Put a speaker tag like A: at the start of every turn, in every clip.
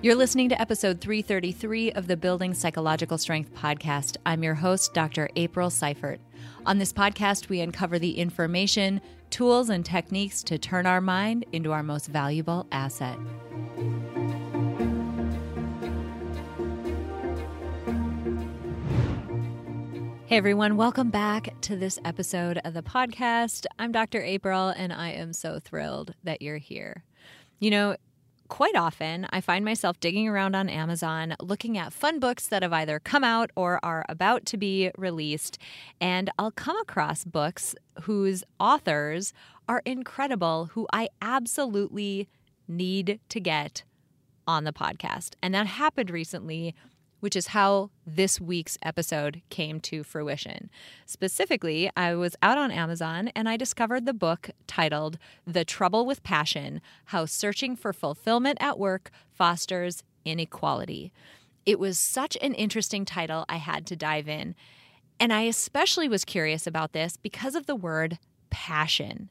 A: You're listening to episode 333 of the Building Psychological Strength podcast. I'm your host, Dr. April Seifert. On this podcast, we uncover the information, tools, and techniques to turn our mind into our most valuable asset. Hey everyone, welcome back to this episode of the podcast. I'm Dr. April, and I am so thrilled that you're here. You know, quite often, I find myself digging around on Amazon, looking at fun books that have either come out or are about to be released, and I'll come across books whose authors are incredible, who I absolutely need to get on the podcast. And that happened recently, which is how this week's episode came to fruition. Specifically, I was out on Amazon and I discovered the book titled The Trouble with Passion: How Searching for Fulfillment at Work Fosters Inequality. It was such an interesting title, I had to dive in. And I especially was curious about this because of the word passion.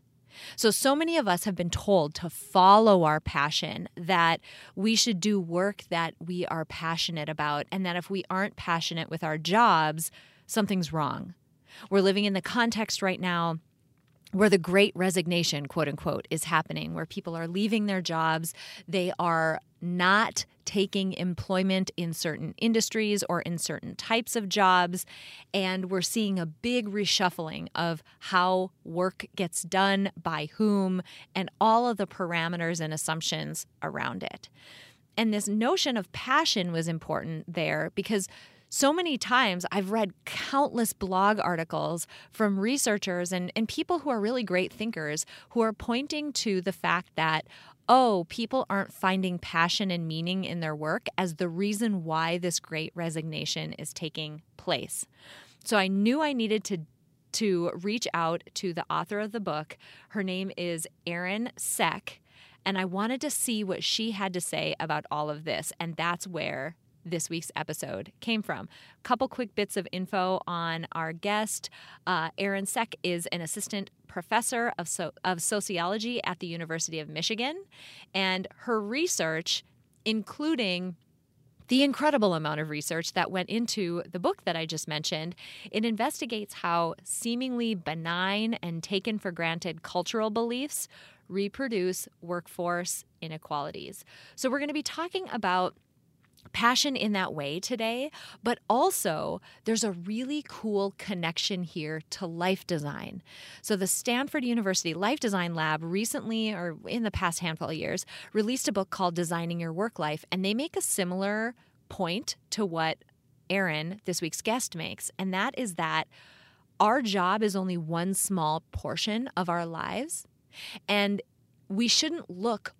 A: So many of us have been told to follow our passion, that we should do work that we are passionate about, and that if we aren't passionate with our jobs, something's wrong. We're living in the context right now where the great resignation, quote unquote, is happening, where people are leaving their jobs. They are not taking employment in certain industries or in certain types of jobs. And we're seeing a big reshuffling of how work gets done, by whom, and all of the parameters and assumptions around it. And this notion of passion was important there because so many times I've read countless blog articles from researchers and people who are really great thinkers who are pointing to the fact that, people aren't finding passion and meaning in their work as the reason why this great resignation is taking place. So I knew I needed to reach out to the author of the book. Her name is Erin Seck, and I wanted to see what she had to say about all of this, and that's where this week's episode came from. A couple quick bits of info on our guest. Erin Seck is an assistant professor of sociology at the University of Michigan, and her research, including the incredible amount of research that went into the book that I just mentioned, it investigates how seemingly benign and taken for granted cultural beliefs reproduce workforce inequalities. So we're going to be talking about passion in that way today, but also there's a really cool connection here to life design. So the Stanford University Life Design Lab recently, or in the past handful of years, released a book called Designing Your Work Life, and they make a similar point to what Erin, this week's guest, makes, and that is that our job is only one small portion of our lives, and we shouldn't look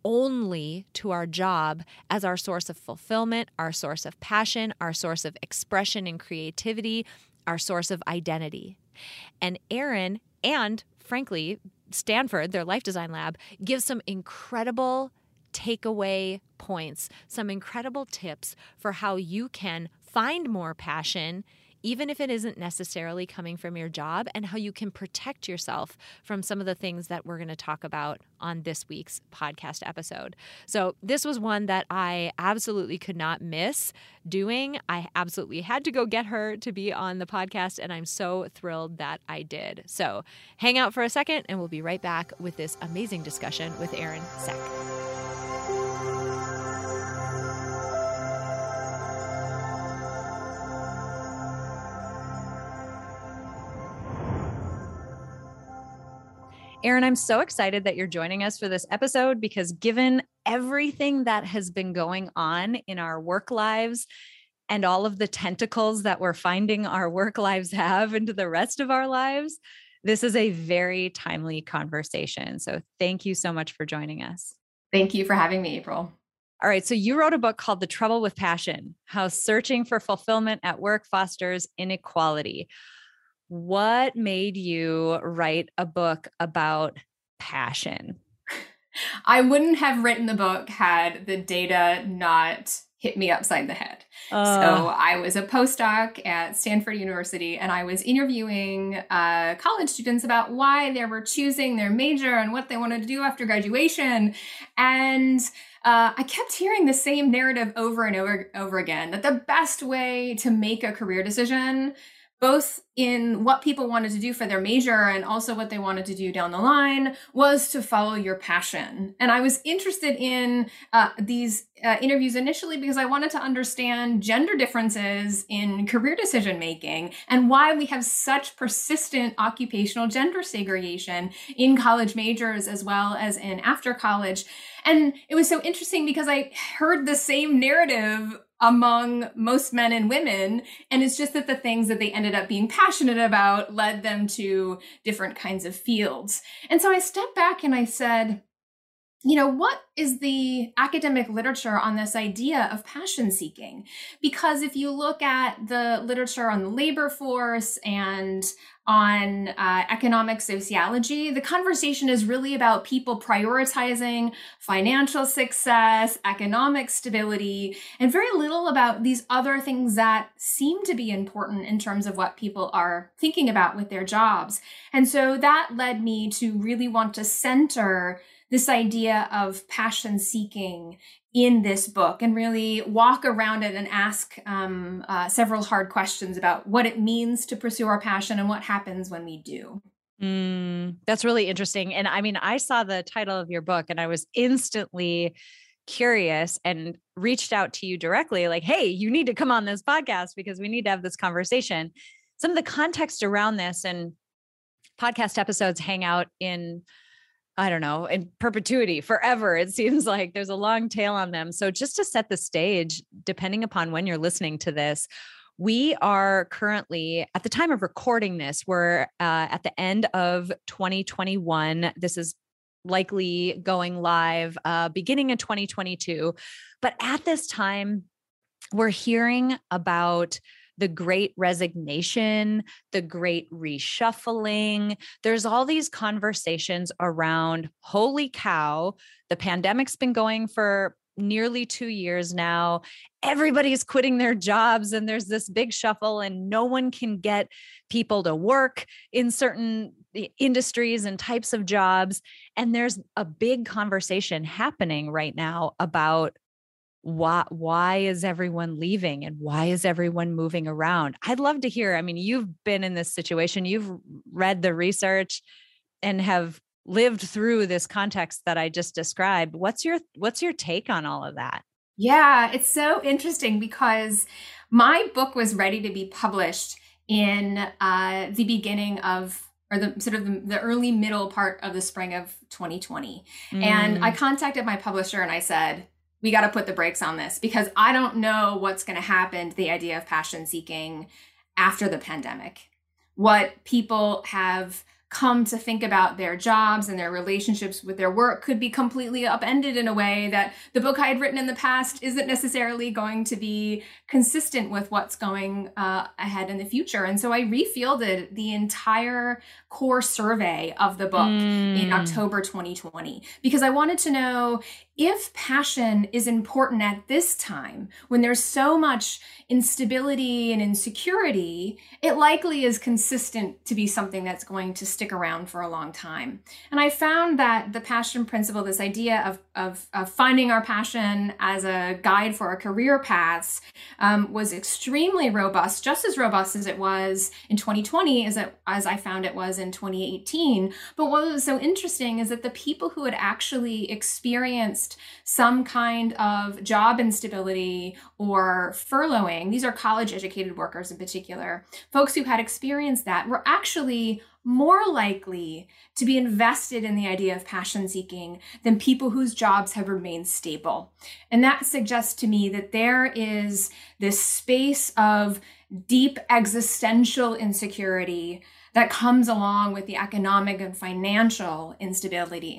A: only to our job as our source of fulfillment, our source of passion, our source of expression and creativity, our source of identity. And Erin and, frankly, Stanford, their life design lab, gives some incredible takeaway points, some incredible tips for how you can find more passion, even if it isn't necessarily coming from your job, and how you can protect yourself from some of the things that we're going to talk about on this week's podcast episode. So this was one that I absolutely could not miss doing. I absolutely had to go get her to be on the podcast, and I'm so thrilled that I did. So hang out for a second, and we'll be right back with this amazing discussion with Erin Seck. Erin, I'm so excited that you're joining us for this episode because given everything that has been going on in our work lives and all of the tentacles that we're finding our work lives have into the rest of our lives, this is a very timely conversation. So thank you so much for joining us.
B: Thank you for having me, April.
A: All right. So you wrote a book called The Trouble with Passion: How Searching for Fulfillment at Work Fosters Inequality. What made you write a book about passion?
B: I wouldn't have written the book had the data not hit me upside the head. So I was a postdoc at Stanford University, and I was interviewing college students about why they were choosing their major and what they wanted to do after graduation. And I kept hearing the same narrative over and over again, that the best way to make a career decision, both in what people wanted to do for their major and also what they wanted to do down the line, was to follow your passion. And I was interested in these interviews initially because I wanted to understand gender differences in career decision making and why we have such persistent occupational gender segregation in college majors as well as in after college. And it was so interesting because I heard the same narrative among most men and women. And it's just that the things that they ended up being passionate about led them to different kinds of fields. And so I stepped back and I said, what is the academic literature on this idea of passion seeking? Because if you look at the literature on the labor force and on economic sociology, the conversation is really about people prioritizing financial success, economic stability, and very little about these other things that seem to be important in terms of what people are thinking about with their jobs. And so that led me to really want to center this idea of passion seeking in this book and really walk around it and ask several hard questions about what it means to pursue our passion and what happens when we do.
A: That's really interesting. And I mean, I saw the title of your book and I was instantly curious and reached out to you directly, like, hey, you need to come on this podcast because we need to have this conversation. Some of the context around this, and podcast episodes hang out in, I don't know, in perpetuity, forever. It seems like there's a long tail on them. So just to set the stage, depending upon when you're listening to this, we are currently, at the time of recording this, we're at the end of 2021. This is likely going live beginning of 2022. But at this time, we're hearing about the great resignation, the great reshuffling. There's all these conversations around, holy cow, the pandemic's been going for nearly 2 years now. Everybody's quitting their jobs and there's this big shuffle and no one can get people to work in certain industries and types of jobs. And there's a big conversation happening right now about why is everyone leaving and why is everyone moving around? I'd love to hear. I mean, you've been in this situation, you've read the research and have lived through this context that I just described. What's your take on all of that?
B: Yeah, it's so interesting because my book was ready to be published in the beginning of, or the sort of the early middle part of the spring of 2020. And I contacted my publisher and I said, we got to put the brakes on this because I don't know what's going to happen to the idea of passion seeking after the pandemic. What people have come to think about their jobs and their relationships with their work could be completely upended in a way that the book I had written in the past isn't necessarily going to be consistent with what's going ahead in the future. And so I refielded the entire core survey of the book in October 2020 because I wanted to know if passion is important at this time, when there's so much instability and insecurity, it likely is consistent to be something that's going to stick around for a long time. And I found that the passion principle, this idea of finding our passion as a guide for our career paths, was extremely robust, just as robust as it was in 2020, as I found it was in 2018. But what was so interesting is that the people who had actually experienced some kind of job instability or furloughing, these are college educated workers in particular, folks who had experienced that were actually more likely to be invested in the idea of passion seeking than people whose jobs have remained stable. And that suggests to me that there is this space of deep existential insecurity that comes along with the economic and financial instability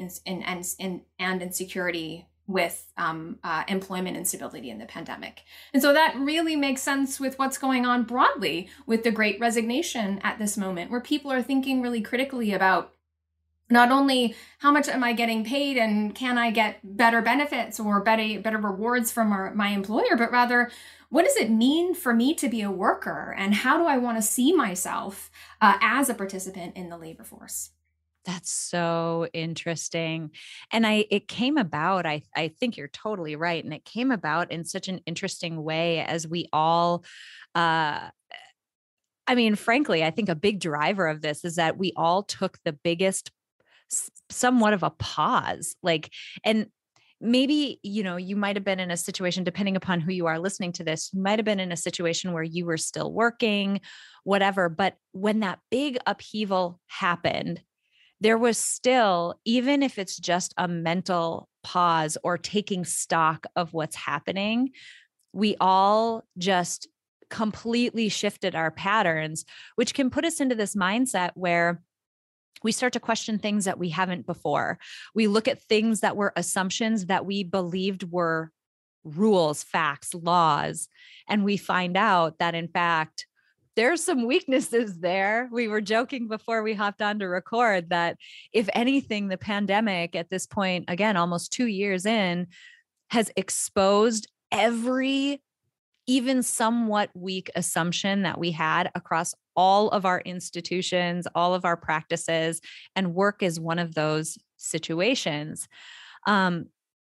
B: and insecurity with employment instability in the pandemic. And so that really makes sense with what's going on broadly with the Great Resignation at this moment, where people are thinking really critically about not only how much am I getting paid and can I get better benefits or better rewards from my employer, but rather, what does it mean for me to be a worker, and how do I want to see myself as a participant in the labor force?
A: That's so interesting. And it came about, I think you're totally right. And it came about in such an interesting way as we all, uh, I mean, frankly, I think a big driver of this is that we all took the biggest, somewhat of a pause. Like, and maybe, you might have been in a situation, depending upon who you are listening to this, you might have been in a situation where you were still working, whatever. But when that big upheaval happened, there was still, even if it's just a mental pause or taking stock of what's happening, we all just completely shifted our patterns, which can put us into this mindset where we start to question things that we haven't before. We look at things that were assumptions that we believed were rules, facts, laws, and we find out that in fact, there's some weaknesses there. We were joking before we hopped on to record that if anything, the pandemic at this point, again, almost 2 years in, has exposed every even somewhat weak assumption that we had across all of our institutions, all of our practices, and work is one of those situations. I'm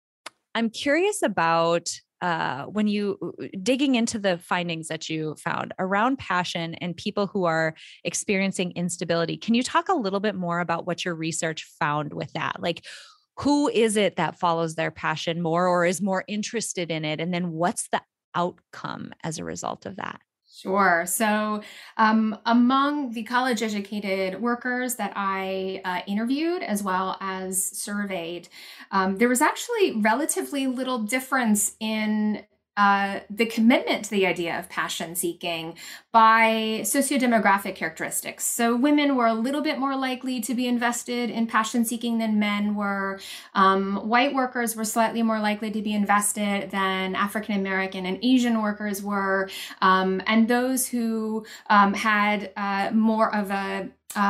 A: curious about when you digging into the findings that you found around passion and people who are experiencing instability. Can you talk a little bit more about what your research found with that? Like, who is it that follows their passion more or is more interested in it? And then what's the outcome as a result of that?
B: Sure. So, among the college educated workers that I interviewed as well as surveyed, there was actually relatively little difference in the commitment to the idea of passion seeking by sociodemographic characteristics. So women were a little bit more likely to be invested in passion seeking than men were. White workers were slightly more likely to be invested than African American and Asian workers were. And those who had more of a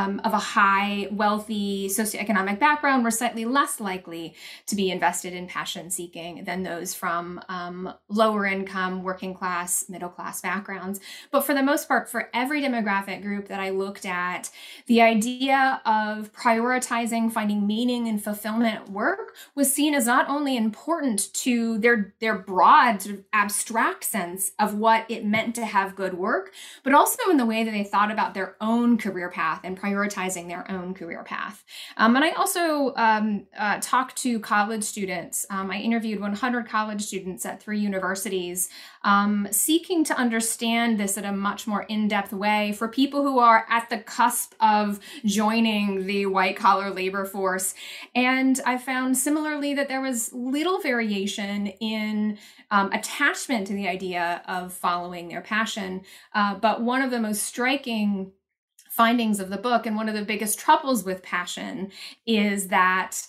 B: high, wealthy socioeconomic background were slightly less likely to be invested in passion seeking than those from lower income, working class, middle class backgrounds. But for the most part, for every demographic group that I looked at, the idea of prioritizing finding meaning and fulfillment at work was seen as not only important to their broad sort of abstract sense of what it meant to have good work, but also in the way that they thought about their own career path and prioritizing their own career path. And I also talked to college students. I interviewed 100 college students at 3 universities, seeking to understand this in a much more in-depth way for people who are at the cusp of joining the white-collar labor force. And I found similarly that there was little variation in attachment to the idea of following their passion. But one of the most striking findings of the book, and one of the biggest troubles with passion, is that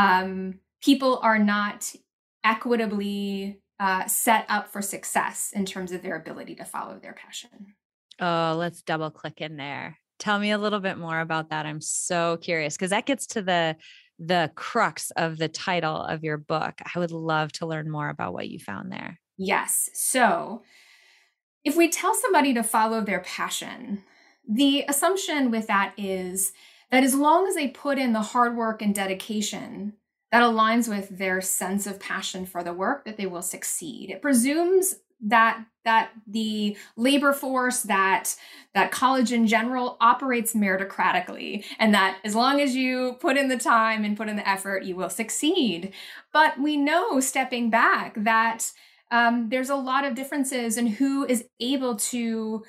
B: people are not equitably set up for success in terms of their ability to follow their passion.
A: Oh, let's double click in there. Tell me a little bit more about that. I'm so curious because that gets to the crux of the title of your book. I would love to learn more about what you found there.
B: Yes. So if we tell somebody to follow their passion, the assumption with that is that as long as they put in the hard work and dedication that aligns with their sense of passion for the work, that they will succeed. It presumes that the labor force, that college in general operates meritocratically, and that as long as you put in the time and put in the effort, you will succeed. But we know, stepping back, that there's a lot of differences in who is able to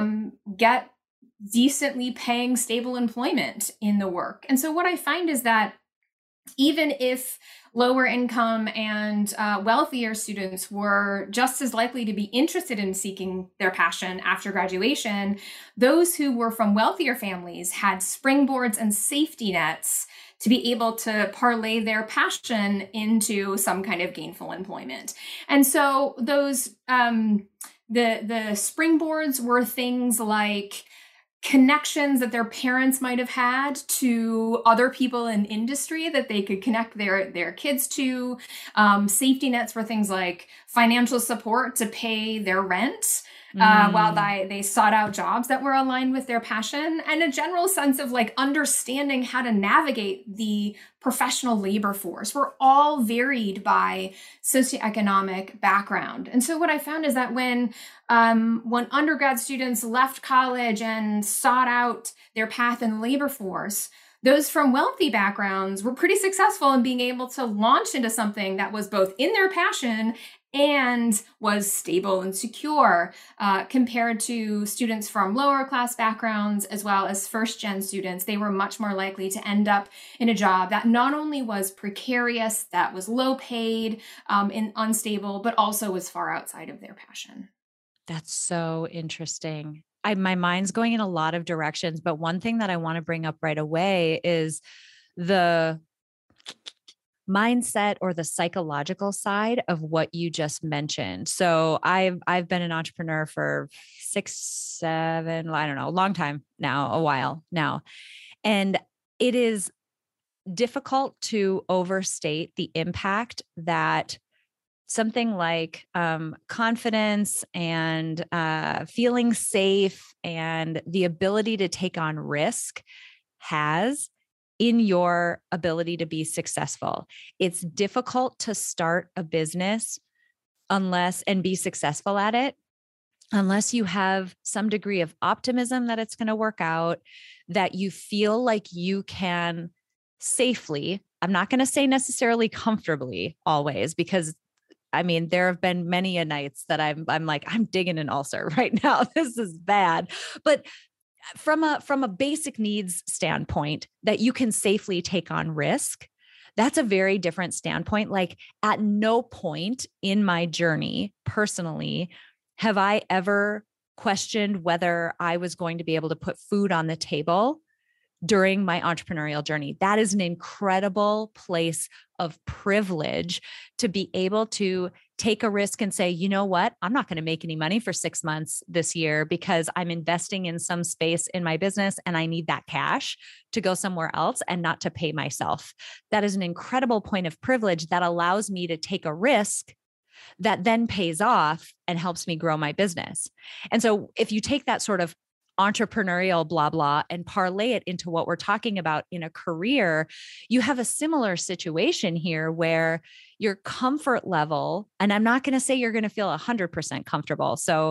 B: get decently paying, stable employment in the work. And so what I find is that even if lower income and wealthier students were just as likely to be interested in seeking their passion after graduation, those who were from wealthier families had springboards and safety nets to be able to parlay their passion into some kind of gainful employment. And so those the springboards were things like connections that their parents might have had to other people in industry that they could connect their kids to, safety nets for things like financial support to pay their rent, while they sought out jobs that were aligned with their passion, and a general sense of like understanding how to navigate the professional labor force. We're all varied by socioeconomic background. And so what I found is that when undergrad students left college and sought out their path in the labor force, those from wealthy backgrounds were pretty successful in being able to launch into something that was both in their passion and was stable and secure, compared to students from lower class backgrounds, as well as first-gen students. They were much more likely to end up in a job that not only was precarious, that was low paid, and unstable, but also was far outside of their passion.
A: That's so interesting. My mind's going in a lot of directions, but one thing that I want to bring up right away is the mindset or the psychological side of what you just mentioned. So I've been an entrepreneur for 6, 7, I don't know, a long time now, a while now. And it is difficult to overstate the impact that something like confidence and feeling safe and the ability to take on risk has in your ability to be successful. It's difficult to start a business and be successful at it unless you have some degree of optimism that it's going to work out, that you feel like you can safely, I'm not going to say necessarily comfortably always, because I mean, there have been many a nights that I'm like, I'm digging an ulcer right now. This is bad. But from a basic needs standpoint, that you can safely take on risk, that's a very different standpoint. Like, at no point in my journey personally have I ever questioned whether I was going to be able to put food on the table during my entrepreneurial journey. That is an incredible place of privilege to be able to take a risk and say, you know what, I'm not going to make any money for 6 months this year because I'm investing in some space in my business and I need that cash to go somewhere else and not to pay myself. That is an incredible point of privilege that allows me to take a risk that then pays off and helps me grow my business. And so if you take that sort of entrepreneurial blah, blah, and parlay it into what we're talking about in a career, you have a similar situation here where your comfort level, and I'm not going to say you're going to feel 100% comfortable. So,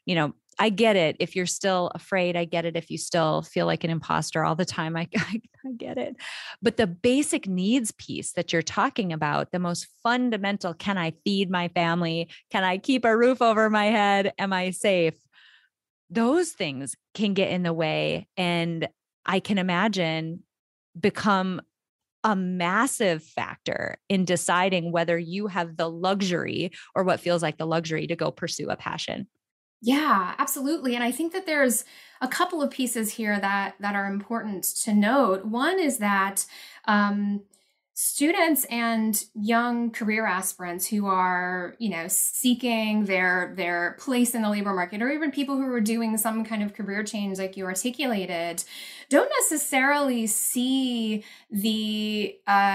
A: I get it. If you're still afraid, I get it. If you still feel like an imposter all the time, I get it. But the basic needs piece that you're talking about, the most fundamental, can I feed my family? Can I keep a roof over my head? Am I safe? Those things can get in the way, and I can imagine become a massive factor in deciding whether you have the luxury or what feels like the luxury to go pursue a passion.
B: Yeah, absolutely. And I think that there's a couple of pieces here that are important to note. One is that students and young career aspirants who are, seeking their place in the labor market, or even people who are doing some kind of career change like you articulated, don't necessarily see the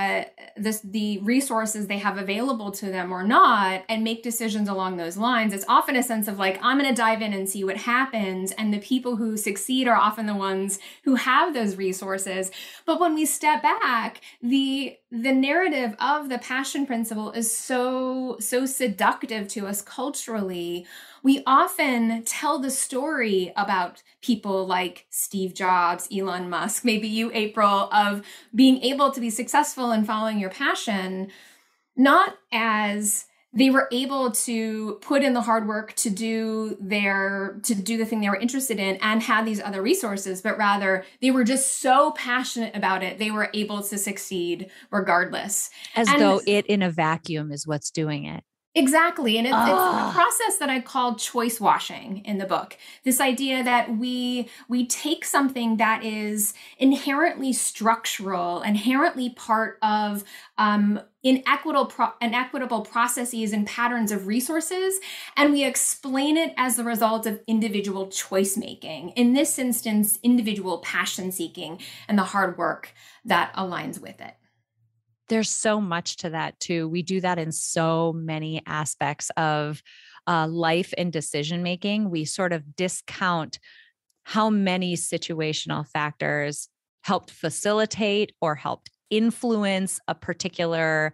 B: resources they have available to them or not, and make decisions along those lines. It's often a sense of like, I'm going to dive in and see what happens. And the people who succeed are often the ones who have those resources. But when we step back, the narrative of the passion principle is so seductive to us culturally. We often tell the story about people like Steve Jobs, Elon Musk, maybe you, April, of being able to be successful in following your passion, not as they were able to put in the hard work to do the thing they were interested in and had these other resources, but rather they were just so passionate about it, they were able to succeed regardless.
A: Though it in a vacuum is what's doing it.
B: Exactly. And it's a process that I call choice washing in the book. This idea that we take something that is inherently structural, inherently part of inequitable processes and patterns of resources, and we explain it as the result of individual choice making. In this instance, individual passion seeking and the hard work that aligns with it.
A: There's so much to that too. We do that in so many aspects of life and decision making. We sort of discount how many situational factors helped facilitate or helped influence a particular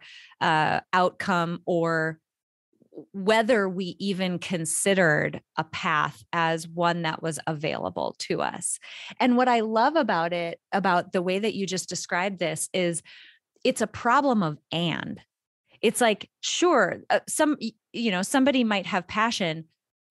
A: outcome, or whether we even considered a path as one that was available to us. And what I love about it, about the way that you just described this, is it's a problem of and. It's like, sure, somebody might have passion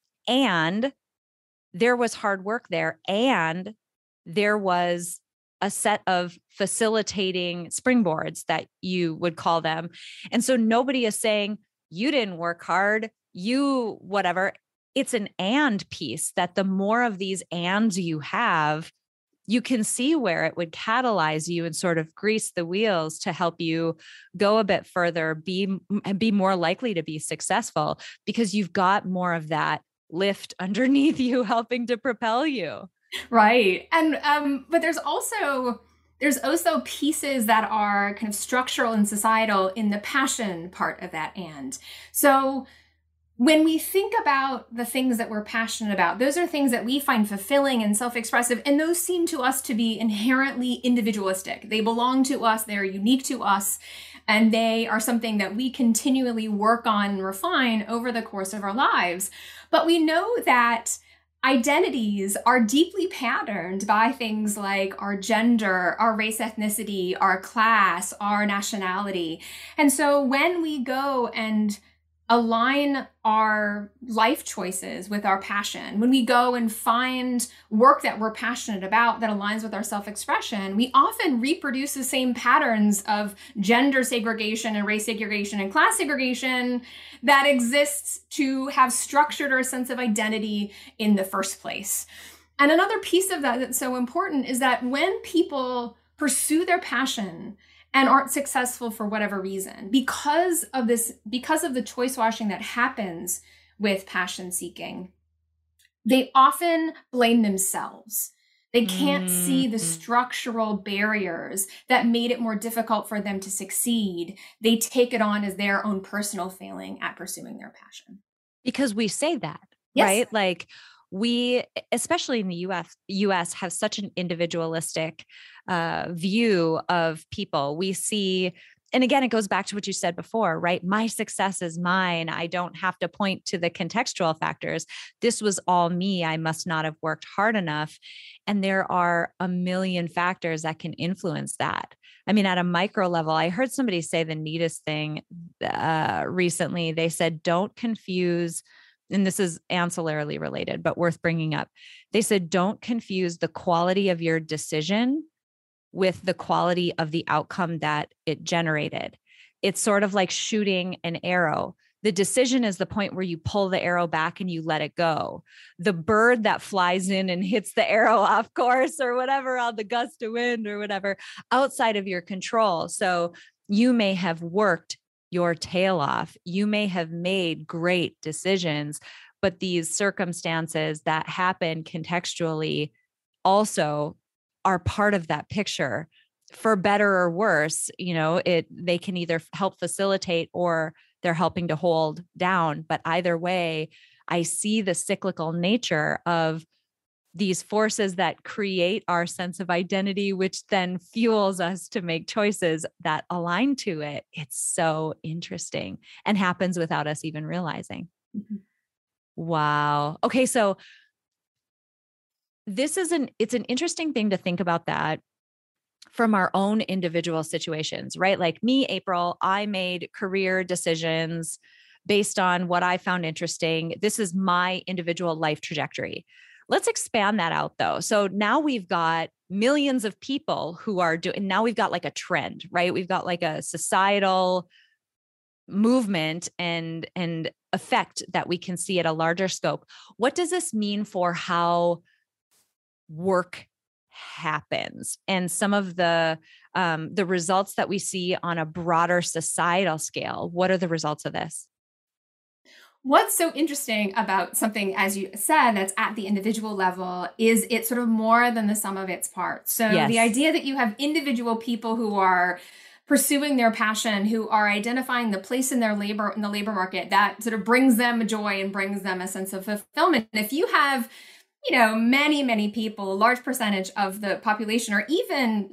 A: and there was hard work there, and there was a set of facilitating springboards that you would call them. And so nobody is saying you didn't work hard, you whatever. It's an and piece, that the more of these ands you have, you can see where it would catalyze you and sort of grease the wheels to help you go a bit further, be more likely to be successful, because you've got more of that lift underneath you helping to propel you.
B: Right. And but there's also pieces that are kind of structural and societal in the passion part of that. And so when we think about the things that we're passionate about, those are things that we find fulfilling and self-expressive, and those seem to us to be inherently individualistic. They belong to us, they're unique to us, and they are something that we continually work on and refine over the course of our lives. But we know that identities are deeply patterned by things like our gender, our race, ethnicity, our class, our nationality. And so when we go and align our life choices with our passion, when we go and find work that we're passionate about that aligns with our self-expression, we often reproduce the same patterns of gender segregation and race segregation and class segregation that exists to have structured our sense of identity in the first place. And another piece of that that's so important is that when people pursue their passion and aren't successful for whatever reason, because of the choice washing that happens with passion seeking, they often blame themselves. They can't see the structural barriers that made it more difficult for them to succeed. They take it on as their own personal failing at pursuing their passion.
A: Because we say that,
B: yes.
A: Right? Like, we, especially in the US, have such an individualistic view of people. We see, and again, it goes back to what you said before, right? My success is mine. I don't have to point to the contextual factors. This was all me. I must not have worked hard enough. And there are a million factors that can influence that. I mean, at a micro level, I heard somebody say the neatest thing recently. They said, don't confuse, and this is ancillarily related, but worth bringing up. They said, don't confuse the quality of your decision with the quality of the outcome that it generated. It's sort of like shooting an arrow. The decision is the point where you pull the arrow back and you let it go. The bird that flies in and hits the arrow off course or whatever on the gust of wind or whatever, outside of your control. So you may have worked your tail off. You may have made great decisions, but these circumstances that happen contextually also are part of that picture, for better or worse. They can either help facilitate or they're helping to hold down. But either way, I see the cyclical nature of these forces that create our sense of identity, which then fuels us to make choices that align to it. It's so interesting and happens without us even realizing. Mm-hmm. Wow. Okay. So it's an interesting thing to think about that from our own individual situations, right? Like me, April, I made career decisions based on what I found interesting. This is my individual life trajectory. Let's expand that out though. So now we've got millions of people who are doing, now we've got like a trend, right? We've got like a societal movement and effect that we can see at a larger scope. What does this mean for how work happens and some of the results that we see on a broader societal scale? What are the results of this?
B: What's so interesting about something, as you said, that's at the individual level is it's sort of more than the sum of its parts. So
A: Yes.
B: The idea that you have individual people who are pursuing their passion, who are identifying the place in the labor market that sort of brings them joy and brings them a sense of fulfillment. If you have many people, a large percentage of the population, or even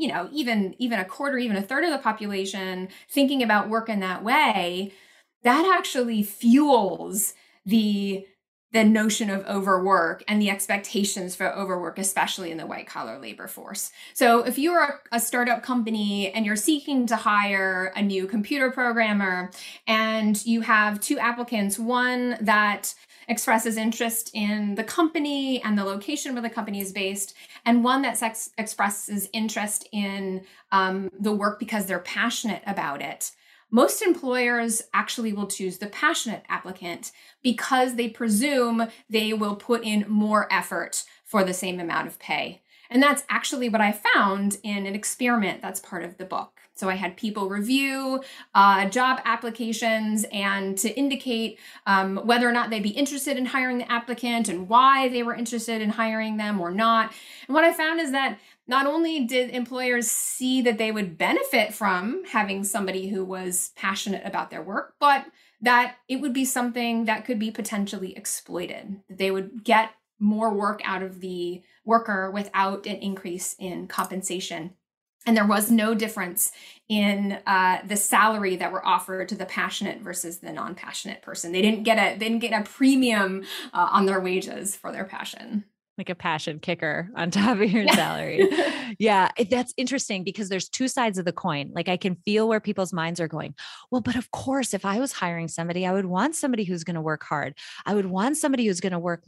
B: a quarter, even a third of the population thinking about work in that way, that actually fuels the notion of overwork and the expectations for overwork, especially in the white collar labor force. So if you're a startup company and you're seeking to hire a new computer programmer and you have two applicants, one that expresses interest in the company and the location where the company is based, and one that expresses interest in the work because they're passionate about it, most employers actually will choose the passionate applicant because they presume they will put in more effort for the same amount of pay. And that's actually what I found in an experiment that's part of the book. So I had people review job applications and to indicate whether or not they'd be interested in hiring the applicant and why they were interested in hiring them or not. And what I found is that not only did employers see that they would benefit from having somebody who was passionate about their work, but that it would be something that could be potentially exploited. They would get more work out of the worker without an increase in compensation. And there was no difference in the salary that were offered to the passionate versus the non-passionate person. They didn't get a premium on their wages for their passion.
A: Like a passion kicker on top of your salary. Yeah, that's interesting because there's two sides of the coin. Like I can feel where people's minds are going. Well, but of course, if I was hiring somebody, I would want somebody who's going to work hard. I would want somebody who's going to work,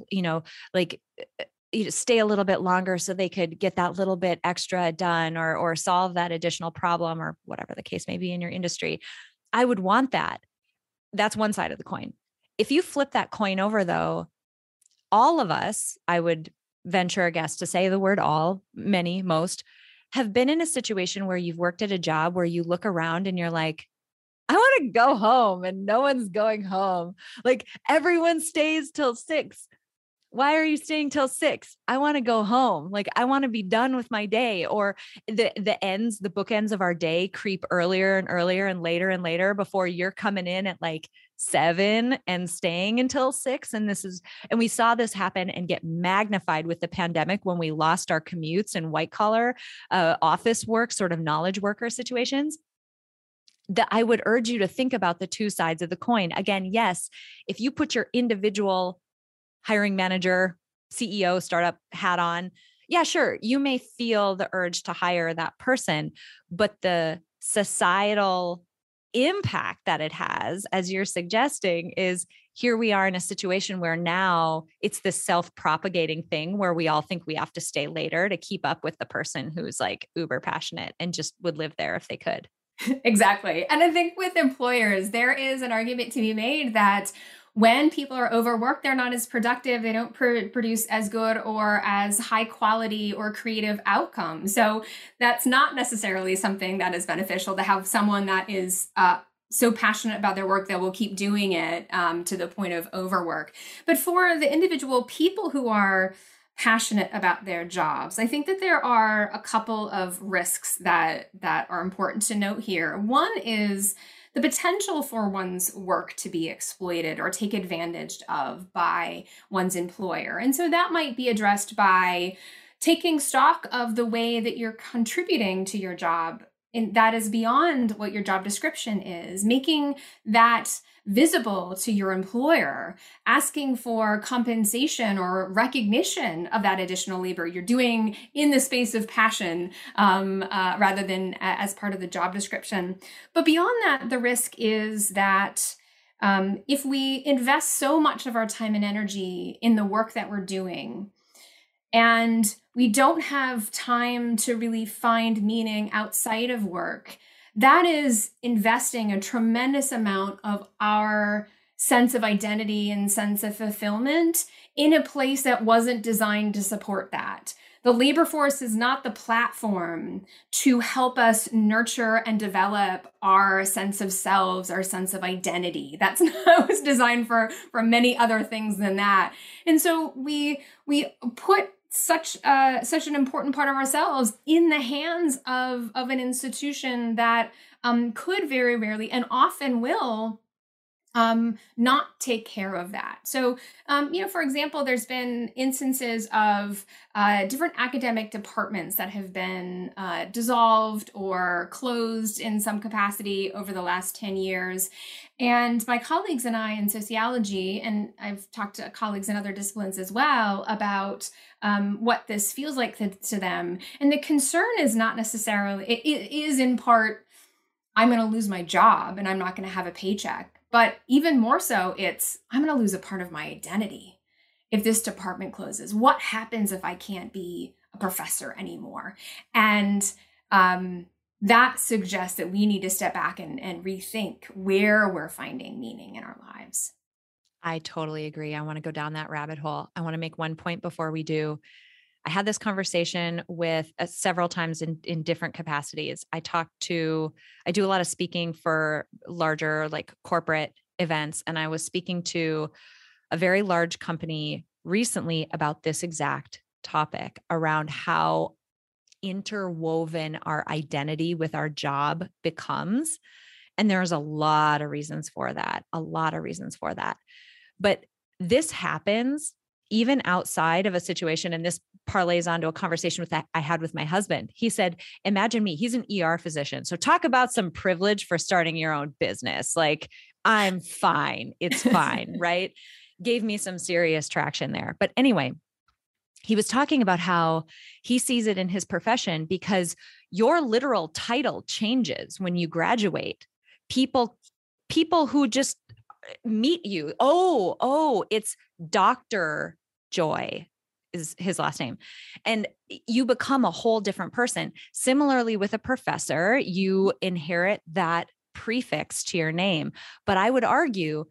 A: stay a little bit longer so they could get that little bit extra done or solve that additional problem or whatever the case may be in your industry. I would want that. That's one side of the coin. If you flip that coin over though, all of us, I would venture a guess to say the word all, many, most, have been in a situation where you've worked at a job where you look around and you're like, I want to go home and no one's going home. Like everyone stays till 6. Why are you staying till 6? I want to go home. Like I want to be done with my day. Or the bookends of our day creep earlier and earlier and later before you're coming in at like 7 and staying until 6. And we saw this happen and get magnified with the pandemic when we lost our commutes and white collar office work, sort of knowledge worker situations. That I would urge you to think about the two sides of the coin. Again, yes, if you put your individual hiring manager, CEO, startup hat on, yeah, sure, you may feel the urge to hire that person, but the societal impact that it has, as you're suggesting, is here we are in a situation where now it's this self-propagating thing where we all think we have to stay later to keep up with the person who's like uber passionate and just would live there if they could.
B: Exactly. And I think with employers, there is an argument to be made that when people are overworked, they're not as productive. They don't produce as good or as high quality or creative outcomes. So that's not necessarily something that is beneficial to have someone that is so passionate about their work that will keep doing it to the point of overwork. But for the individual people who are passionate about their jobs, I think that there are a couple of risks that are important to note here. One is the potential for one's work to be exploited or take advantage of by one's employer. And so that might be addressed by taking stock of the way that you're contributing to your job, and that is beyond what your job description is, making that visible to your employer, asking for compensation or recognition of that additional labor you're doing in the space of passion rather than as part of the job description. But beyond that, the risk is that if we invest so much of our time and energy in the work that we're doing, and we don't have time to really find meaning outside of work, that is investing a tremendous amount of our sense of identity and sense of fulfillment in a place that wasn't designed to support that. The labor force is not the platform to help us nurture and develop our sense of selves, our sense of identity. That's not, it was designed for many other things than that. And so we put such an important part of ourselves in the hands of an institution that could very rarely and often will not take care of that. So, for example, there's been instances of different academic departments that have been dissolved or closed in some capacity over the last 10 years. And my colleagues and I in sociology, and I've talked to colleagues in other disciplines as well about what this feels like to them. And the concern is not necessarily, it is in part, I'm going to lose my job and I'm not going to have a paycheck. But even more so, it's, I'm going to lose a part of my identity if this department closes. What happens if I can't be a professor anymore? And that suggests that we need to step back and rethink where we're finding meaning in our lives.
A: I totally agree. I want to go down that rabbit hole. I want to make one point before we do. I had this conversation with several times in different capacities. I do a lot of speaking for larger like corporate events. And I was speaking to a very large company recently about this exact topic around how interwoven our identity with our job becomes. And there's a lot of reasons for that, But this happens even outside of a situation, and this parlays onto a conversation I had with my husband. He said, imagine me, he's an ER physician. So talk about some privilege for starting your own business. Like, I'm fine. It's fine, right? Gave me some serious traction there. But anyway, he was talking about how he sees it in his profession because your literal title changes when you graduate. People who just meet you. Oh, it's Dr. Joy is his last name. And you become a whole different person. Similarly with a professor, you inherit that prefix to your name. But I would argue,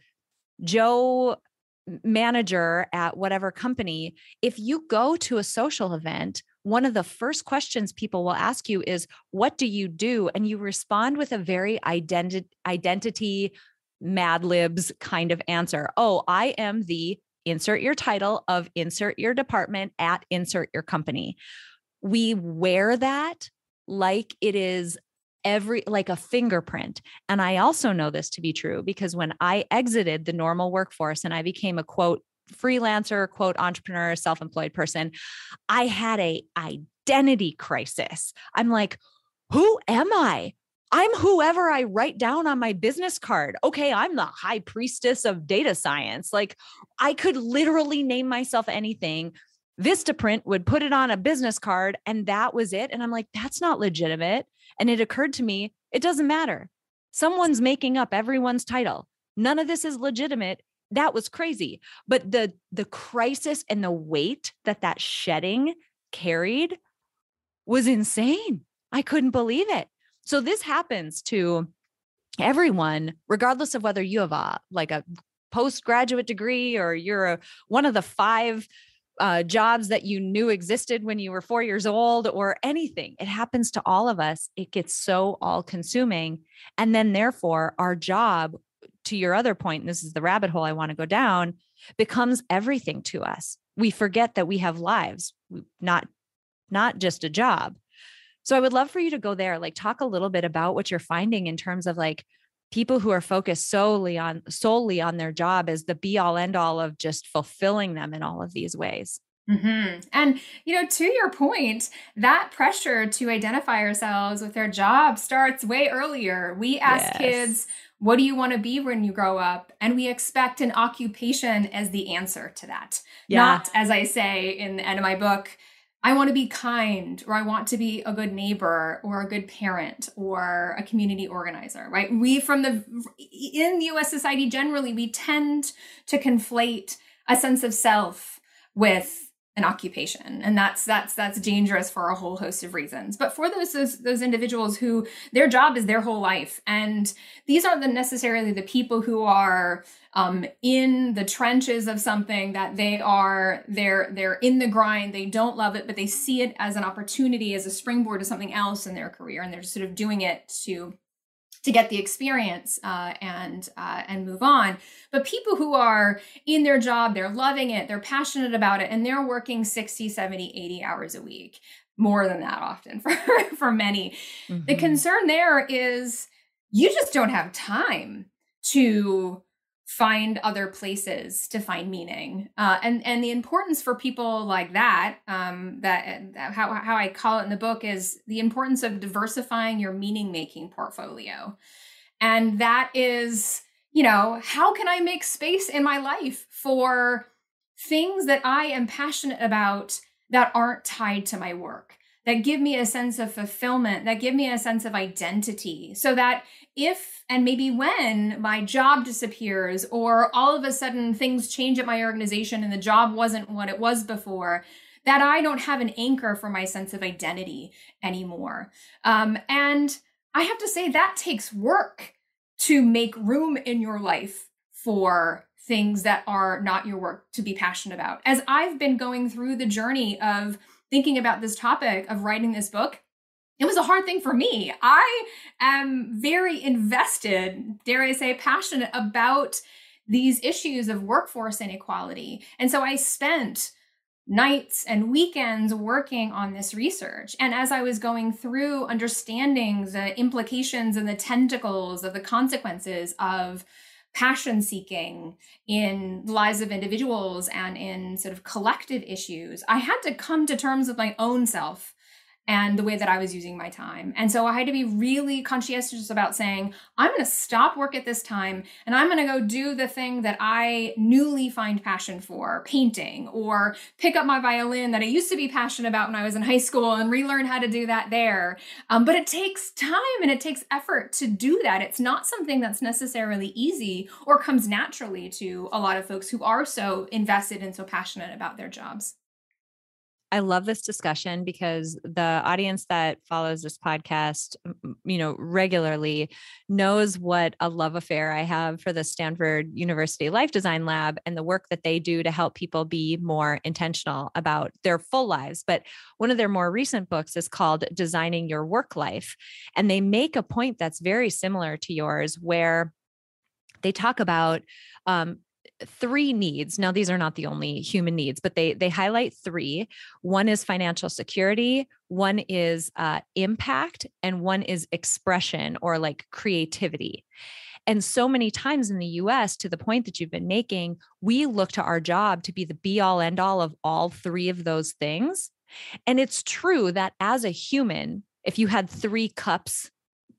A: Joe, manager at whatever company, if you go to a social event, one of the first questions people will ask you is, what do you do? And you respond with a very identity Mad Libs kind of answer. Oh, I am the insert your title of insert your department at insert your company. We wear that like it is like a fingerprint. And I also know this to be true because when I exited the normal workforce and I became a quote freelancer, quote entrepreneur, self-employed person, I had a identity crisis. I'm like, who am I? I'm whoever I write down on my business card. Okay, I'm the high priestess of data science. Like, I could literally name myself anything. Vistaprint would put it on a business card and that was it. And I'm like, that's not legitimate. And it occurred to me, it doesn't matter. Someone's making up everyone's title. None of this is legitimate. That was crazy. But the crisis and the weight that shedding carried was insane. I couldn't believe it. So this happens to everyone, regardless of whether you have a postgraduate degree or you're one of the 5 jobs that you knew existed when you were 4 years old or anything. It happens to all of us. It gets so all consuming. And then therefore our job, to your other point, and this is the rabbit hole I want to go down, becomes everything to us. We forget that we have lives, not just a job. So I would love for you to go there, like talk a little bit about what you're finding in terms of like people who are focused solely on their job as the be all end all of just fulfilling them in all of these ways.
B: Mm-hmm. And, to your point, that pressure to identify ourselves with our job starts way earlier. We ask kids, what do you want to be when you grow up? And we expect an occupation as the answer to that. Yeah. Not, as I say in the end of my book, I want to be kind, or I want to be a good neighbor or a good parent or a community organizer, right? In the US society generally, we tend to conflate a sense of self with an occupation. And that's dangerous for a whole host of reasons. But for those individuals who their job is their whole life, and these aren't necessarily the people who are in the trenches of something, that they're in the grind, they don't love it, but they see it as an opportunity, as a springboard to something else in their career, and they're just sort of doing it to get the experience and move on. But people who are in their job, they're loving it, they're passionate about it, and they're working 60, 70, 80 hours a week, more than that often for many. Mm-hmm. The concern there is you just don't have time to find other places to find meaning. And the importance for people like that, how I call it in the book, is the importance of diversifying your meaning-making portfolio. And that is, how can I make space in my life for things that I am passionate about that aren't tied to my work, that give me a sense of fulfillment, that give me a sense of identity, so that if and maybe when my job disappears, or all of a sudden things change at my organization and the job wasn't what it was before, that I don't have an anchor for my sense of identity anymore. And I have to say that takes work, to make room in your life for things that are not your work to be passionate about. As I've been going through the journey of thinking about this topic, of writing this book, it was a hard thing for me. I am very invested, dare I say, passionate about these issues of workforce inequality. And so I spent nights and weekends working on this research. And as I was going through understanding the implications and the tentacles of the consequences of passion seeking in the lives of individuals and in sort of collective issues, I had to come to terms with my own self and the way that I was using my time. And so I had to be really conscientious about saying, I'm going to stop work at this time, and I'm going to go do the thing that I newly find passion for, painting, or pick up my violin that I used to be passionate about when I was in high school and relearn how to do that there. But it takes time and it takes effort to do that. It's not something that's necessarily easy or comes naturally to a lot of folks who are so invested and so passionate about their jobs.
A: I love this discussion because the audience that follows this podcast, regularly knows what a love affair I have for the Stanford University Life Design Lab and the work that they do to help people be more intentional about their full lives. But one of their more recent books is called Designing Your Work Life. And they make a point that's very similar to yours, where they talk about, 3 needs. Now, these are not the only human needs, but they highlight 3. One is financial security, one is impact, and one is expression, or like creativity. And so many times in the US, to the point that you've been making, we look to our job to be the be all end all of all 3 of those things. And it's true that as a human, if you had 3 cups,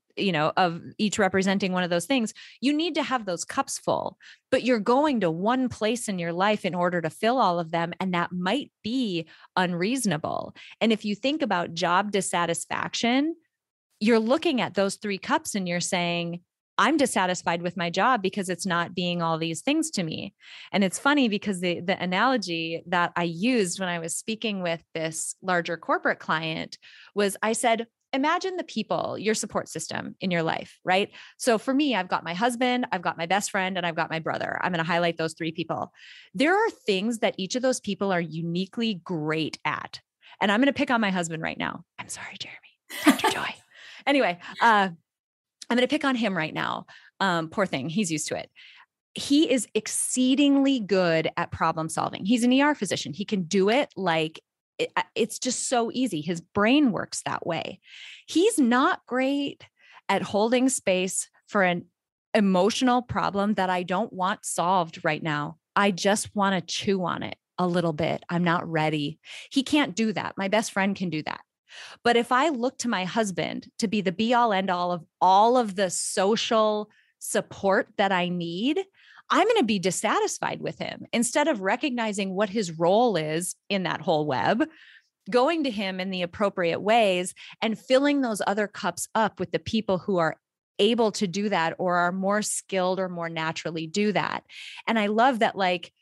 A: of each representing one of those things, you need to have those cups full, but you're going to one place in your life in order to fill all of them. And that might be unreasonable. And if you think about job dissatisfaction, you're looking at those 3 cups and you're saying, I'm dissatisfied with my job because it's not being all these things to me. And it's funny because the analogy that I used when I was speaking with this larger corporate client was, I said, imagine the people, your support system in your life, right? So for me, I've got my husband, I've got my best friend, and I've got my brother. I'm going to highlight those 3 people. There are things that each of those people are uniquely great at. And I'm going to pick on my husband right now. I'm sorry, Jeremy. Dr. Joy. Anyway, I'm going to pick on him right now. Poor thing. He's used to it. He is exceedingly good at problem solving. He's an ER physician. He can do it like it's just so easy. His brain works that way. He's not great at holding space for an emotional problem that I don't want solved right now. I just want to chew on it a little bit. I'm not ready. He can't do that. My best friend can do that. But if I look to my husband to be the be all end all of the social support that I need, I'm going to be dissatisfied with him instead of recognizing what his role is in that whole web, going to him in the appropriate ways and filling those other cups up with the people who are able to do that or are more skilled or more naturally do that. And I love that, like,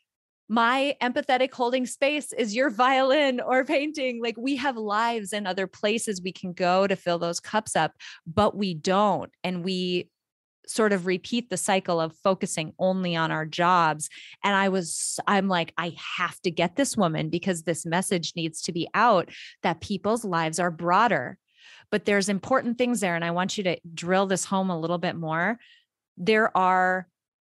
A: my empathetic holding space is your violin or painting. Like we have lives and other places we can go to fill those cups up, but we don't. And we sort of repeat the cycle of focusing only on our jobs. And I'm like, I have to get this woman because this message needs to be out that people's lives are broader. But there's important things there. And I want you to drill this home a little bit more. There are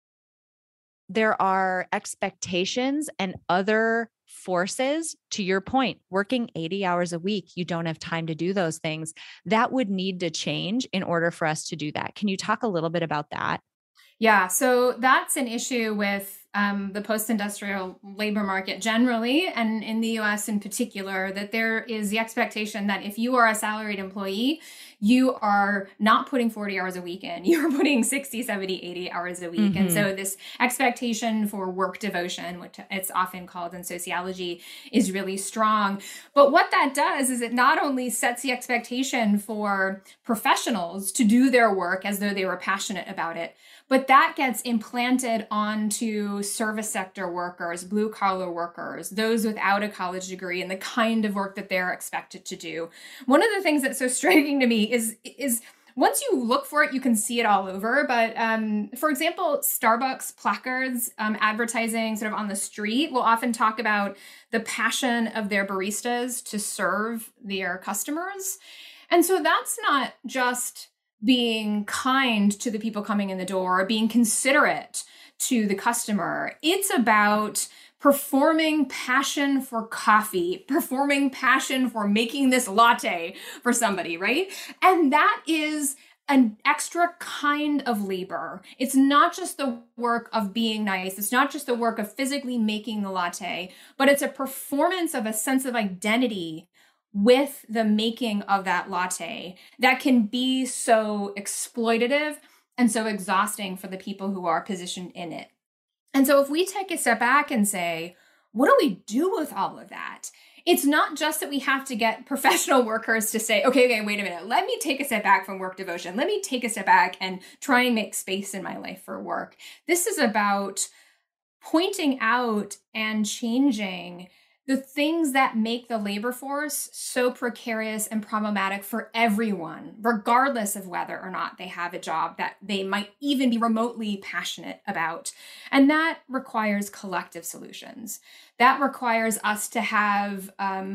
A: expectations and other forces, to your point, working 80 hours a week, you don't have time to do those things. That would need to change in order for us to do that. Can you talk a little bit about that?
B: Yeah, so that's an issue with the post-industrial labor market generally, and in the US in particular, that there is the expectation that if you are a salaried employee, you are not putting 40 hours a week in, you're putting 60, 70, 80 hours a week. Mm-hmm. And so this expectation for work devotion, which it's often called in sociology, is really strong. But what that does is it not only sets the expectation for professionals to do their work as though they were passionate about it, but that gets implanted onto service sector workers, blue collar workers, those without a college degree, and the kind of work that they're expected to do. One of the things that's so striking to me is once you look for it, you can see it all over. But for example, Starbucks placards advertising sort of on the street will often talk about the passion of their baristas to serve their customers. And so that's not just being kind to the people coming in the door, being considerate to the customer. It's about performing passion for coffee, performing passion for making this latte for somebody, right? And that is an extra kind of labor. It's not just the work of being nice. It's not just the work of physically making the latte, but it's a performance of a sense of identity with the making of that latte that can be so exploitative and so exhausting for the people who are positioned in it. And so if we take a step back and say, what do we do with all of that? It's not just that we have to get professional workers to say, okay, wait a minute, let me take a step back from work devotion. Let me take a step back and try and make space in my life for work. This is about pointing out and changing the things that make the labor force so precarious and problematic for everyone, regardless of whether or not they have a job that they might even be remotely passionate about. And that requires collective solutions. That requires us to have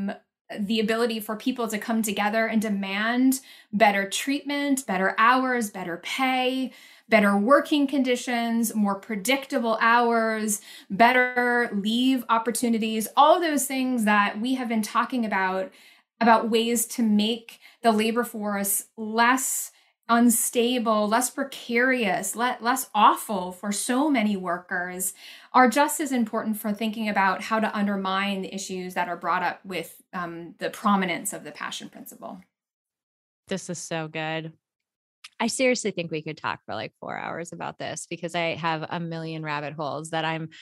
B: the ability for people to come together and demand better treatment, better hours, better pay, better working conditions, more predictable hours, better leave opportunities, all those things that we have been talking about ways to make the labor force less unstable, less precarious, less awful for so many workers, are just as important for thinking about how to undermine the issues that are brought up with the prominence of the passion principle.
A: This is so good. I seriously think we could talk for like 4 hours about this because I have a million rabbit holes that I'm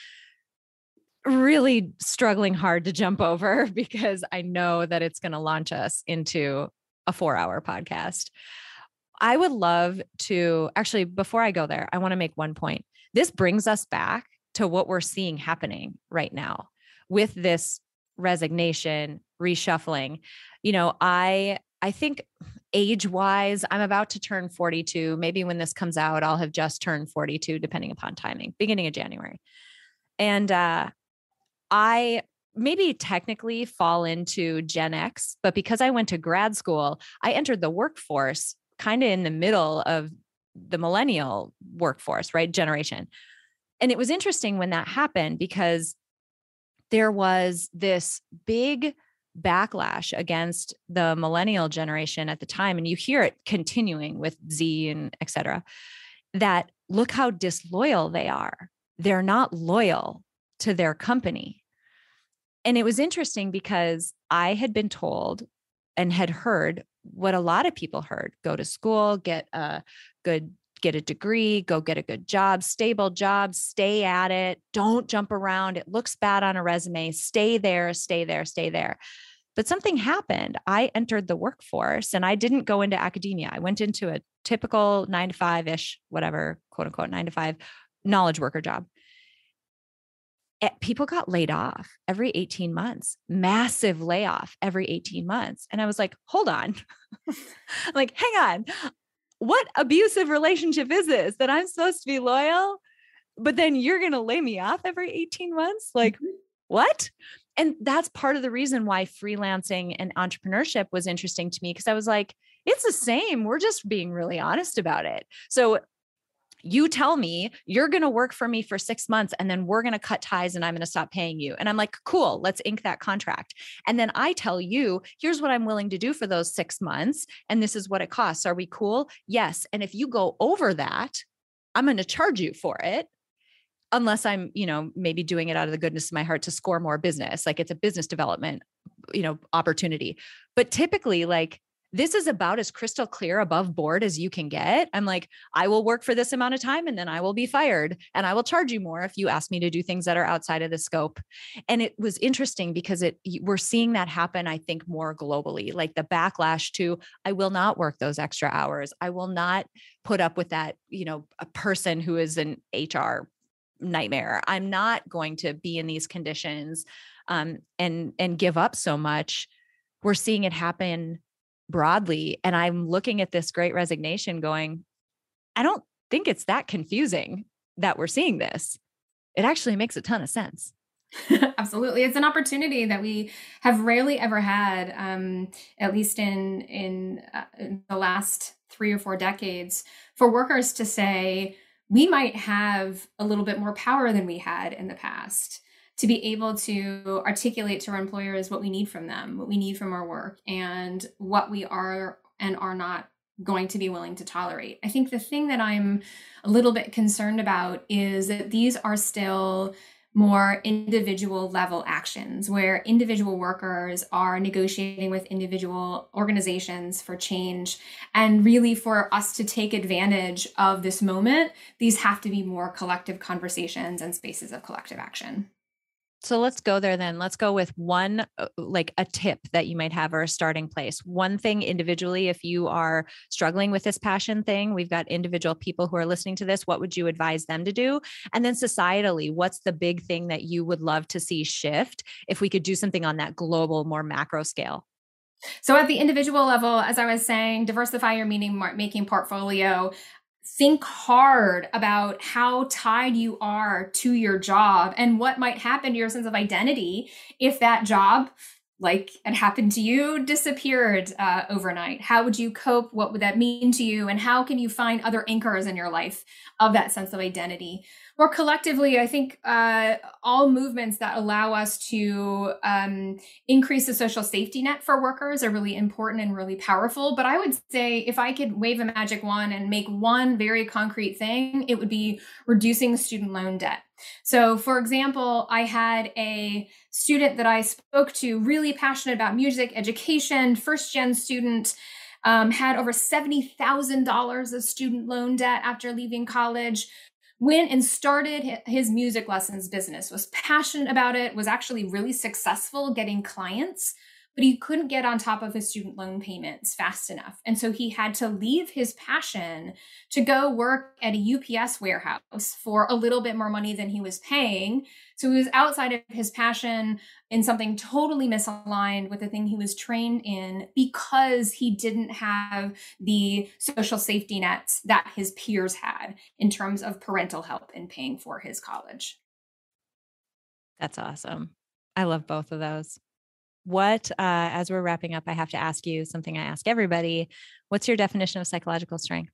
A: really struggling hard to jump over because I know that it's going to launch us into a 4-hour podcast. I would love to actually, before I go there, I want to make one point. This brings us back to what we're seeing happening right now with this resignation, reshuffling. You know, I think age-wise, I'm about to turn 42. Maybe when this comes out, I'll have just turned 42, depending upon timing, beginning of January. And I maybe technically fall into Gen X, but because I went to grad school, I entered the workforce kind of in the middle of the millennial workforce, right? Generation. And it was interesting when that happened because there was this big backlash against the millennial generation at the time. And you hear it continuing with Z and et cetera, that look how disloyal they are. They're not loyal to their company. And it was interesting because I had been told and had heard what a lot of people heard: go to school, get a degree, go get a good job, stable job, stay at it. Don't jump around. It looks bad on a resume. Stay there, stay there, stay there. But something happened. I entered the workforce and I didn't go into academia. I went into a typical 9 to 5-ish, whatever, quote unquote, 9 to 5 knowledge worker job. people got laid off every 18 months, massive layoff every 18 months. And I was like, hold on, like, hang on, what abusive relationship is this that I'm supposed to be loyal, but then you're going to lay me off every 18 months? Like, what? And that's part of the reason why freelancing and entrepreneurship was interesting to me, because I was like, it's the same. We're just being really honest about it. So you tell me you're going to work for me for 6 months and then we're going to cut ties and I'm going to stop paying you. And I'm like, cool, let's ink that contract. And then I tell you, here's what I'm willing to do for those 6 months. And this is what it costs. Are we cool? Yes. And if you go over that, I'm going to charge you for it. Unless I'm, maybe doing it out of the goodness of my heart to score more business. Like it's a business development, opportunity. But typically, like, this is about as crystal clear above board as you can get. I'm like, I will work for this amount of time and then I will be fired and I will charge you more if you ask me to do things that are outside of the scope. And it was interesting because we're seeing that happen, I think, more globally, like the backlash to, I will not work those extra hours. I will not put up with that, a person who is an HR nightmare. I'm not going to be in these conditions and give up so much. We're seeing it happen broadly. And I'm looking at this great resignation going, I don't think it's that confusing that we're seeing this. It actually makes a ton of sense.
B: Absolutely. It's an opportunity that we have rarely ever had, at least in the last 3 or 4 decades, for workers to say, we might have a little bit more power than we had in the past, to be able to articulate to our employers what we need from them, what we need from our work, and what we are and are not going to be willing to tolerate. I think the thing that I'm a little bit concerned about is that these are still more individual level actions where individual workers are negotiating with individual organizations for change. And really, for us to take advantage of this moment, these have to be more collective conversations and spaces of collective action.
A: So let's go there then. Let's go with one, like a tip that you might have or a starting place. One thing individually, if you are struggling with this passion thing, we've got individual people who are listening to this. What would you advise them to do? And then societally, what's the big thing that you would love to see shift if we could do something on that global, more macro scale?
B: So at the individual level, as I was saying, diversify your meaning-making portfolio. Think hard about how tied you are to your job and what might happen to your sense of identity if that job, like it happened to you, disappeared overnight. How would you cope? What would that mean to you? And how can you find other anchors in your life of that sense of identity? More collectively, I think all movements that allow us to increase the social safety net for workers are really important and really powerful. But I would say if I could wave a magic wand and make one very concrete thing, it would be reducing student loan debt. So, for example, I had a student that I spoke to, really passionate about music education, first-gen student, had over $70,000 of student loan debt after leaving college, went and started his music lessons business, was passionate about it, was actually really successful getting clients, but he couldn't get on top of his student loan payments fast enough. And so he had to leave his passion to go work at a UPS warehouse for a little bit more money than he was paying. So he was outside of his passion in something totally misaligned with the thing he was trained in, because he didn't have the social safety nets that his peers had in terms of parental help in paying for his college.
A: That's awesome. I love both of those. What, as we're wrapping up, I have to ask you something I ask everybody. What's your definition of psychological strength?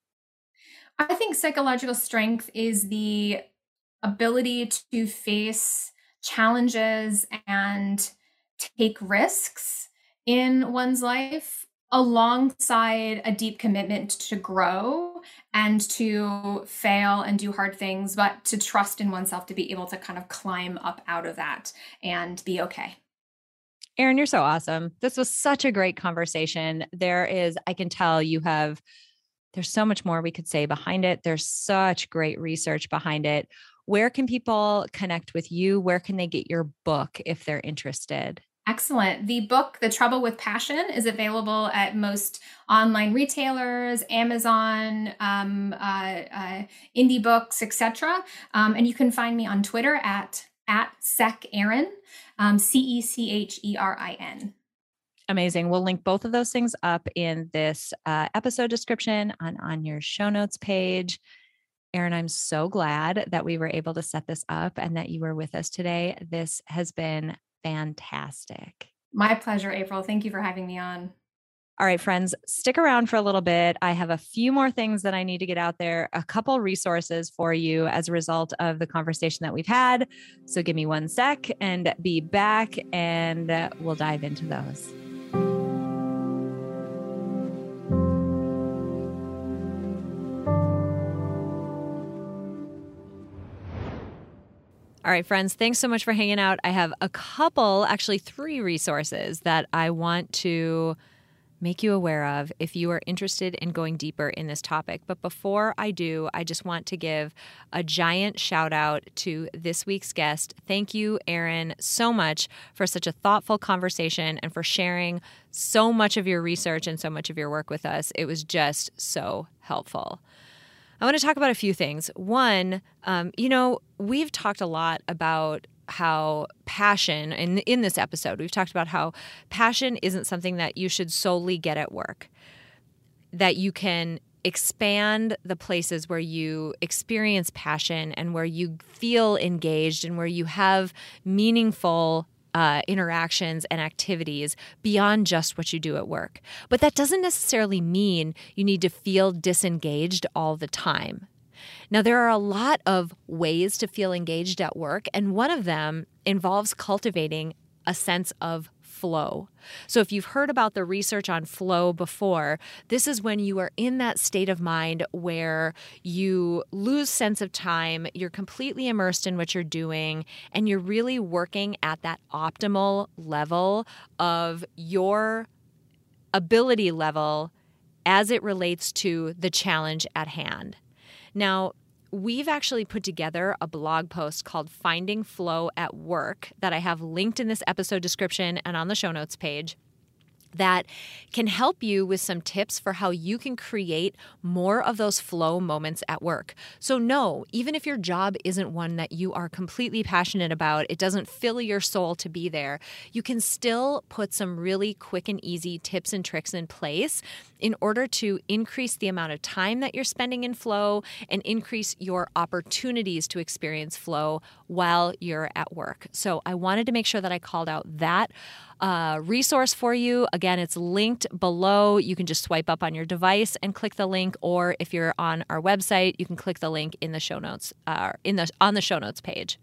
B: I think psychological strength is the ability to face challenges and take risks in one's life alongside a deep commitment to grow and to fail and do hard things, but to trust in oneself to be able to kind of climb up out of that and be okay.
A: Erin, you're so awesome. This was such a great conversation. I can tell there's so much more we could say behind it. There's such great research behind it. Where can people connect with you? Where can they get your book if they're interested?
B: Excellent. The book, The Trouble with Passion, is available at most online retailers, Amazon, indie books, etc. And you can find me on Twitter at at Cecherin, Cecherin.
A: Amazing. We'll link both of those things up in this episode description on your show notes page. Erin, I'm so glad that we were able to set this up and that you were with us today. This has been fantastic.
B: My pleasure, April. Thank you for having me on.
A: All right, friends, stick around for a little bit. I have a few more things that I need to get out there, a couple resources for you as a result of the conversation that we've had. So give me one sec and be back, and we'll dive into those. All right, friends, thanks so much for hanging out. I have a couple, actually 3 resources that I want to make you aware of if you are interested in going deeper in this topic. But before I do, I just want to give a giant shout out to this week's guest. Thank you, Erin, so much for such a thoughtful conversation and for sharing so much of your research and so much of your work with us. It was just so helpful. I want to talk about a few things. One, we've talked a lot about how passion, and in this episode, we've talked about how passion isn't something that you should solely get at work, that you can expand the places where you experience passion and where you feel engaged and where you have meaningful interactions and activities beyond just what you do at work. But that doesn't necessarily mean you need to feel disengaged all the time. Now, there are a lot of ways to feel engaged at work, and one of them involves cultivating a sense of flow. So if you've heard about the research on flow before, this is when you are in that state of mind where you lose sense of time, you're completely immersed in what you're doing, and you're really working at that optimal level of your ability level as it relates to the challenge at hand. Now, we've actually put together a blog post called Finding Flow at Work that I have linked in this episode description and on the show notes page that can help you with some tips for how you can create more of those flow moments at work. So no, even if your job isn't one that you are completely passionate about, it doesn't fill your soul to be there, you can still put some really quick and easy tips and tricks in place in order to increase the amount of time that you're spending in flow and increase your opportunities to experience flow while you're at work. So I wanted to make sure that I called out that resource for you. Again, it's linked below. You can just swipe up on your device and click the link, or if you're on our website, you can click the link in the show notes, on the show notes page.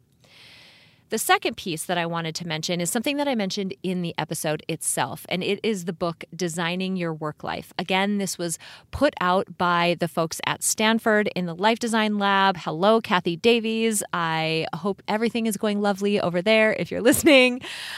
A: The second piece that I wanted to mention is something that I mentioned in the episode itself, and it is the book Designing Your Work Life. Again, this was put out by the folks at Stanford in the Life Design Lab. Hello, Kathy Davies. I hope everything is going lovely over there if you're listening.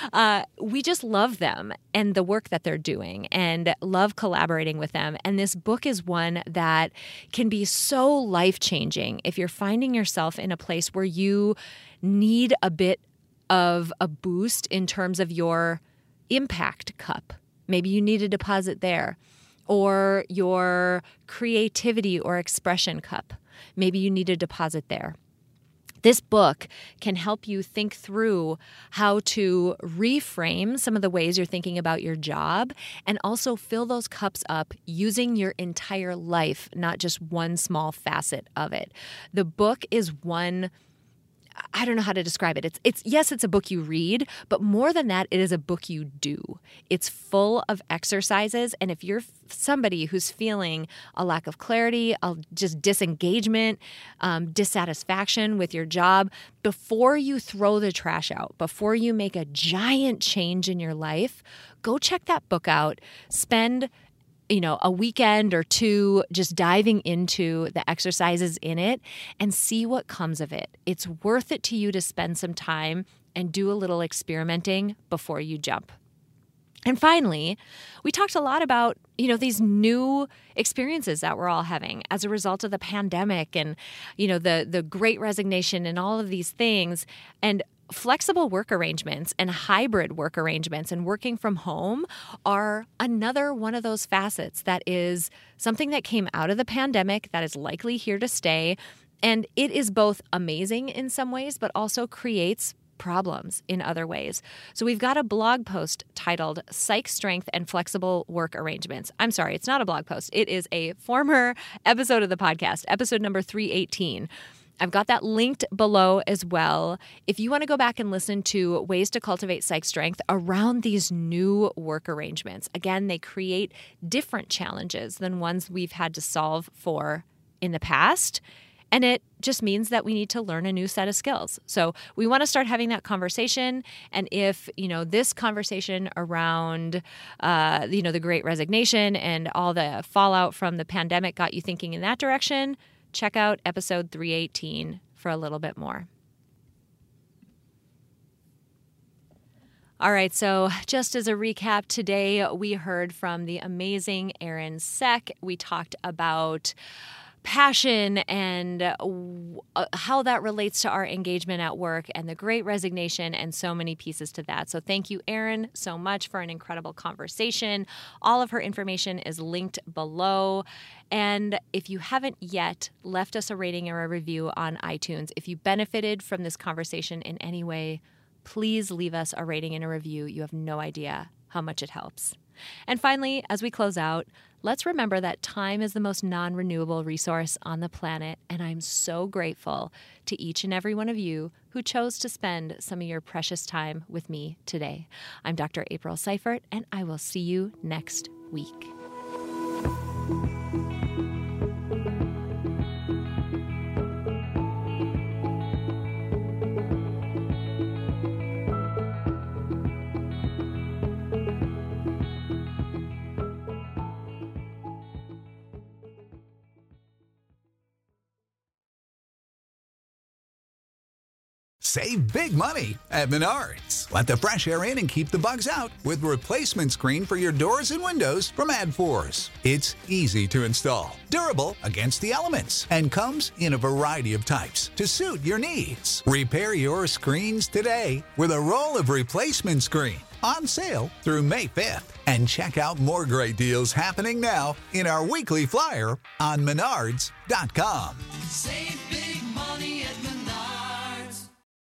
A: We just love them and the work that they're doing and love collaborating with them. And this book is one that can be so life-changing if you're finding yourself in a place where you need a bit of a boost in terms of your impact cup. Maybe you need a deposit there, or your creativity or expression cup. Maybe you need a deposit there. This book can help you think through how to reframe some of the ways you're thinking about your job and also fill those cups up using your entire life, not just one small facet of it. The book is one, I don't know how to describe it. Yes, it's a book you read, but more than that, it is a book you do. It's full of exercises. And if you're somebody who's feeling a lack of clarity, just disengagement, dissatisfaction with your job, before you throw the trash out, before you make a giant change in your life, go check that book out. Spend a weekend or two just diving into the exercises in it and see what comes of it. It's worth it to you to spend some time and do a little experimenting before you jump. And finally, we talked a lot about, these new experiences that we're all having as a result of the pandemic and, the Great Resignation and all of these things. And flexible work arrangements and hybrid work arrangements and working from home are another one of those facets that is something that came out of the pandemic that is likely here to stay. And it is both amazing in some ways, but also creates problems in other ways. So we've got a blog post titled Psych Strength and Flexible Work Arrangements. I'm sorry, it's not a blog post. It is a former episode of the podcast, episode number 318. I've got that linked below as well. If you want to go back and listen to ways to cultivate psych strength around these new work arrangements, again, they create different challenges than ones we've had to solve for in the past. And it just means that we need to learn a new set of skills. So we want to start having that conversation. And if, this conversation around, the Great Resignation and all the fallout from the pandemic got you thinking in that direction, check out episode 318 for a little bit more. All right, so just as a recap, today we heard from the amazing Erin Seck. We talked about passion and how that relates to our engagement at work and the Great Resignation and so many pieces to that. So thank you, Erin, so much for an incredible conversation. All of her information is linked below. And if you haven't yet left us a rating or a review on iTunes, if you benefited from this conversation in any way, please leave us a rating and a review. You have no idea how much it helps. And finally, as we close out, let's remember that time is the most non-renewable resource on the planet, and I'm so grateful to each and every one of you who chose to spend some of your precious time with me today. I'm Dr. April Seifert, and I will see you next week.
C: Save big money at Menards. Let the fresh air in and keep the bugs out with replacement screen for your doors and windows from AdForce. It's easy to install, durable against the elements, and comes in a variety of types to suit your needs. Repair your screens today with a roll of replacement screen on sale through May 5th. And check out more great deals happening now in our weekly flyer on Menards.com.
D: Save